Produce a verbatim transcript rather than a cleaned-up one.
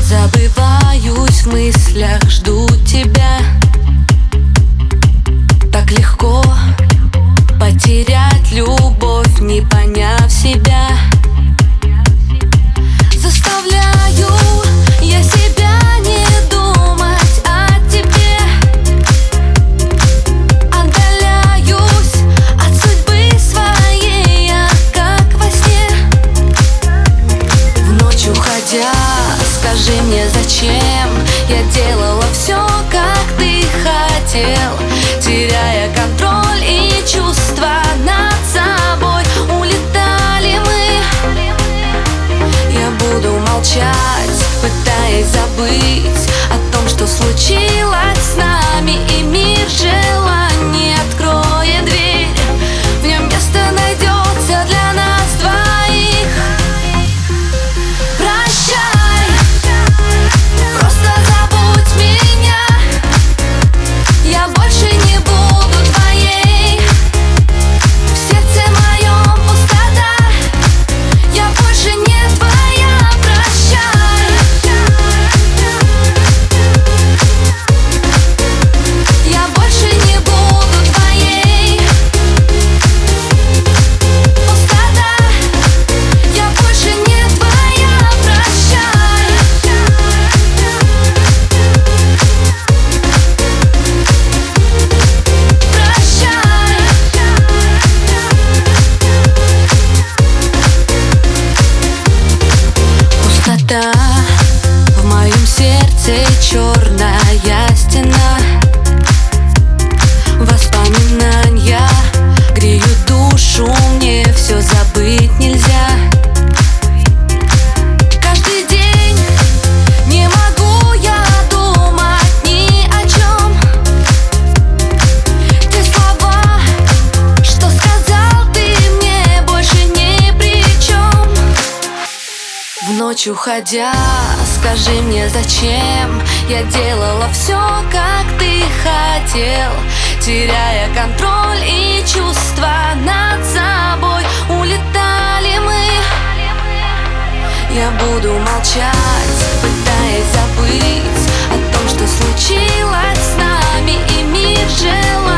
Забываюсь в мыслях, жду тебя. Так легко потерять любовь, не поняв себя. Заставляю я себя не думать о тебе. Отдаляюсь от судьбы своей, я как во сне. В ночь уходя, скажи мне, зачем я делала все, как ты хотел, теряя контроль и чувства над собой. Улетали мы. Я буду молчать, пытаясь забыть о том, что случилось с нами, и мир желаний откроет дверь. В нем место найдется для нас двоих. Прощай, просто забудь меня. Я больше не буду твоей. В сердце моем пустота. Я больше не твоя. Прощай. Я больше не буду твоей. Пустота. Я больше не твоя. Прощай. Пустота. В моем сердце черная стена. Воспоминания греют душу, мне все забыть нельзя. Каждый день не могу я думать ни о чем. Те слова, что сказал ты, мне больше ни при чем. В ночь уходя, скажи мне, зачем я делала все, как ты хотел, теряя контроль и чувства над собой. Улетали мы. Я буду молчать, пытаясь забыть о том, что случилось с нами, и мир желаний